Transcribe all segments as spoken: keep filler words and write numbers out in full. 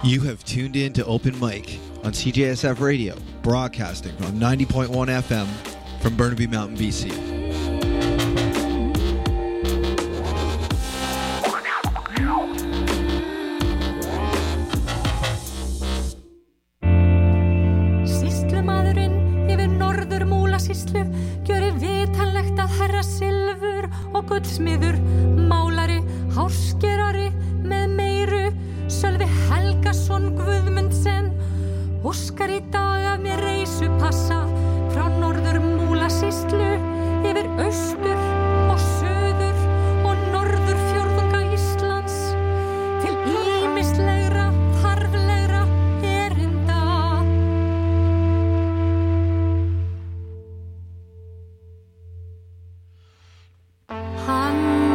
You have tuned in to Open Mic on C J S F Radio, broadcasting on ninety point one F M from Burnaby Mountain, B C. Sýslumaðurinn yfir norður Múlasýslu gjörir vitanlegt að herra silfur og gullsmiður, málari, hárskerari með meiru, Sölvi Helgason Guðmundsen, óskar í dag af mér reisupassa frá norður Múlasýslu yfir austur og suður og norður fjórðunga Íslands til ýmislegra, þarflegra erinda. Hann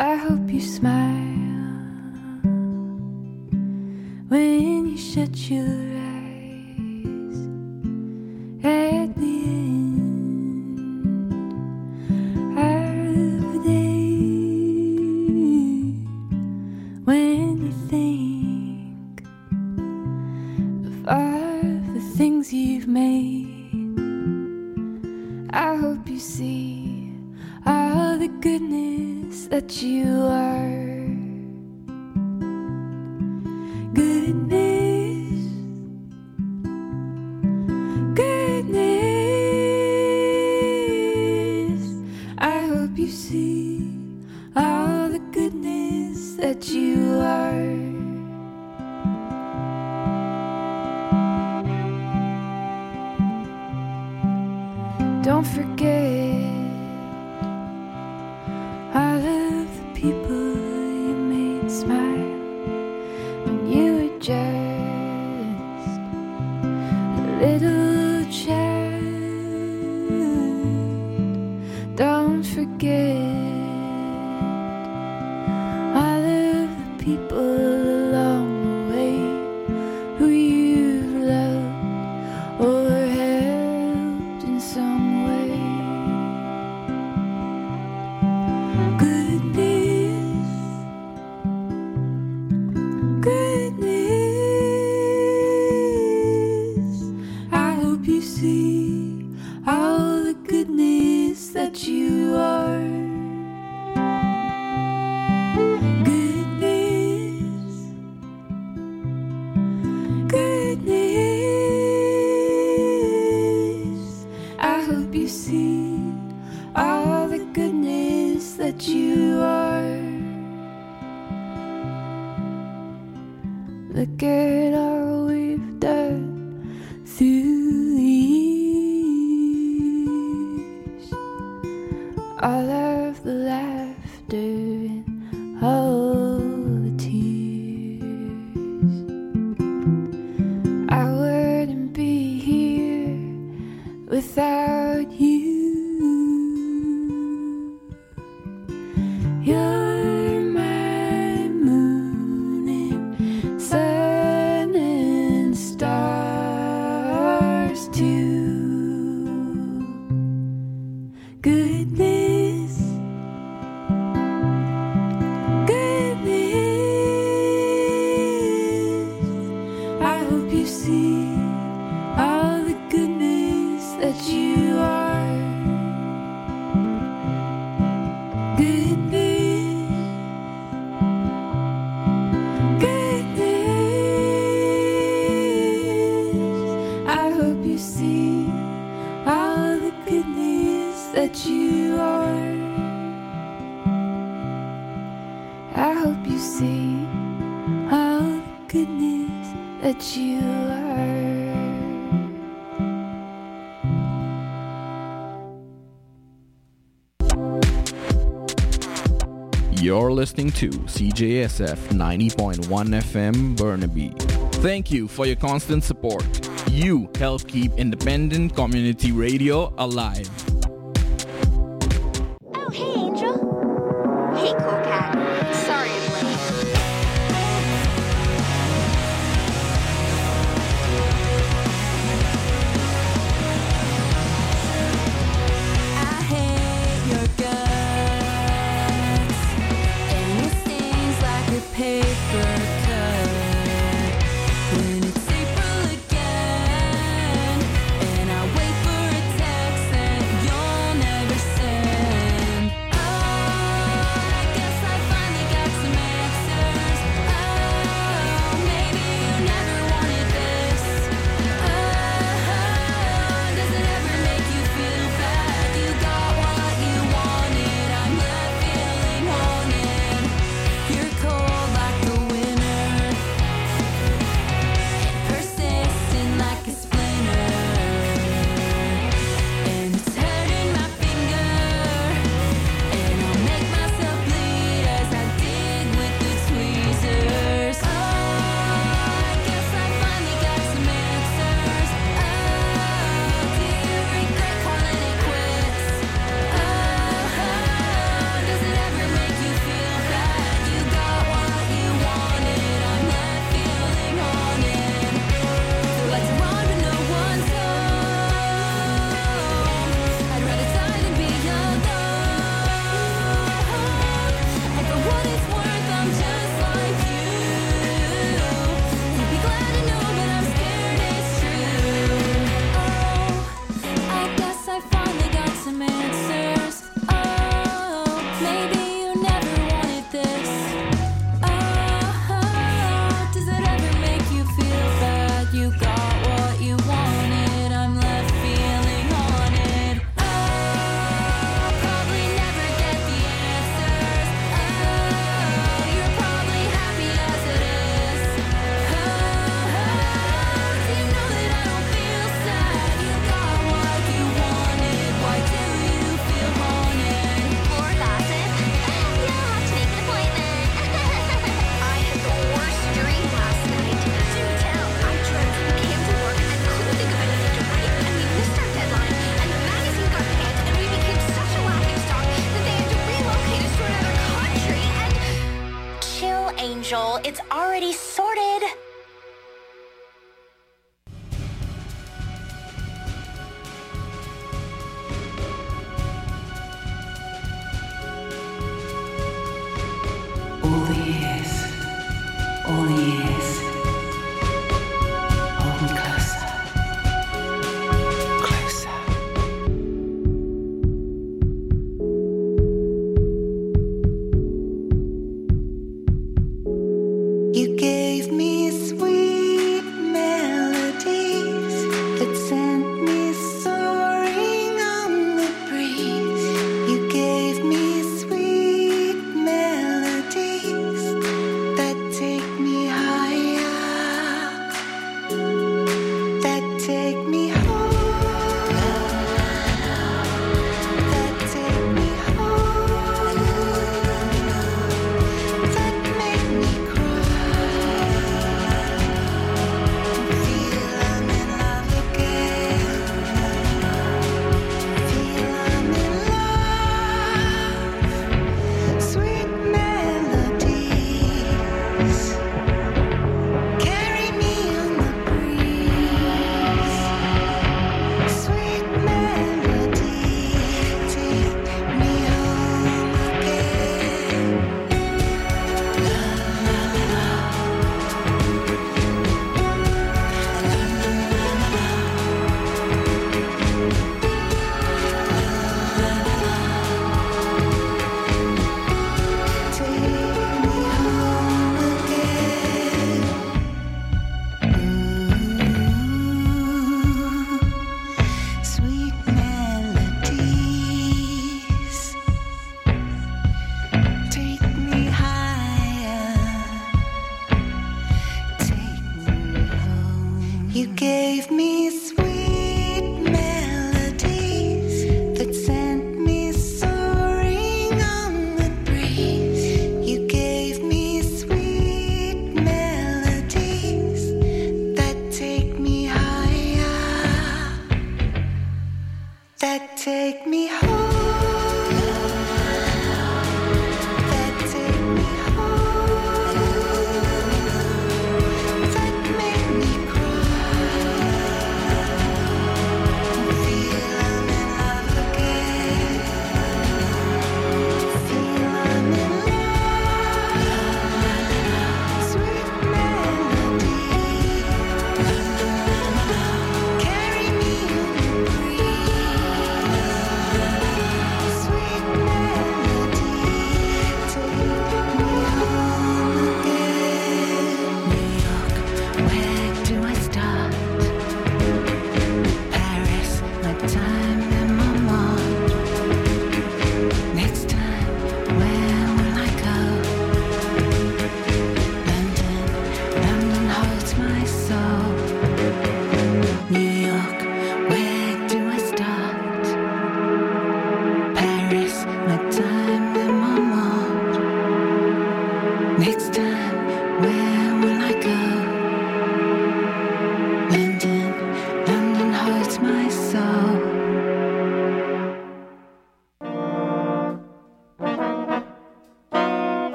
I hope you smile when you shut your eyes at the end of the day. When you think of all the things you've made, I hope you see all the goodness that you are. Goodness, goodness, I hope you see all the goodness that you are. Don't forget all of the people you made smile when you were just a little child. Don't forget all of the people along the way who you've loved or helped in some way. Goodness, goodness, I hope you see all the goodness that you are. Goodness, goodness, I hope you see all the goodness that you are. Look at all we've done through the years, all of the laughter and all the tears. I wouldn't be here without you. You're my moon and sun and stars too. Goodness, goodness, I hope you see all the goodness that you are. Goodness, goodness, I hope you see all the goodness that you are. I hope you see all the goodness that you are. You're listening to C J S F ninety point one F M Burnaby. Thank you for your constant support. You help keep independent community radio alive. Oh, hey, Angel. Hey, Cool Cat. Sorry I'm late. I hate your guts, and it stings like a paper cut when it's April again, and I wait for a text that you'll never send. I Joel. It's already sorted. All the years, all the years, hold me closer, closer. You gave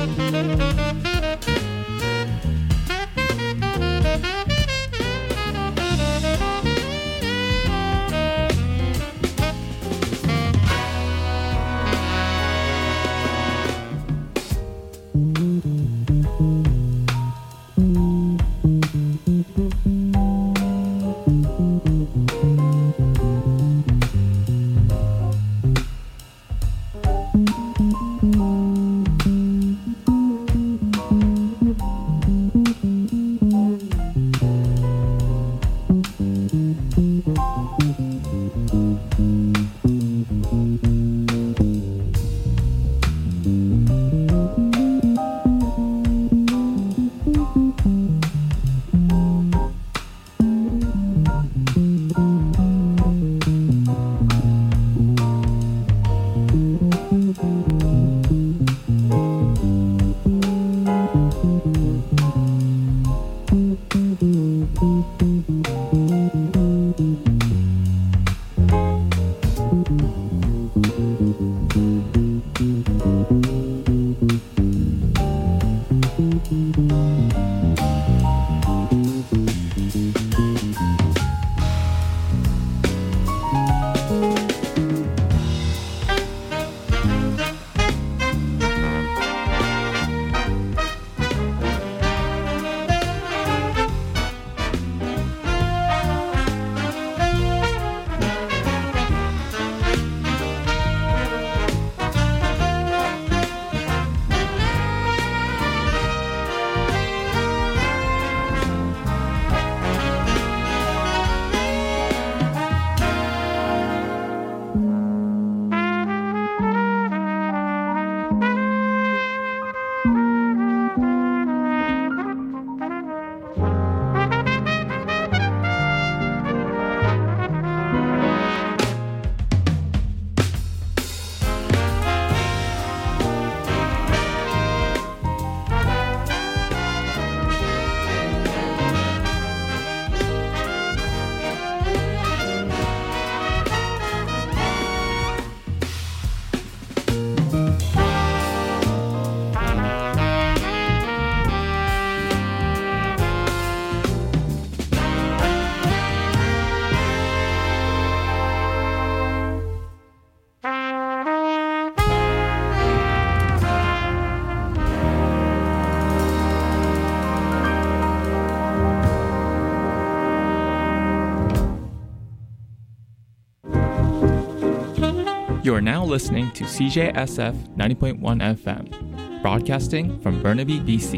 You are now listening to C J S F ninety point one F M, broadcasting from Burnaby, B C.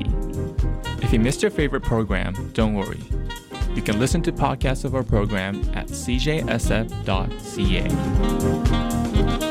If you missed your favorite program, don't worry. You can listen to podcasts of our program at c j s f dot c a.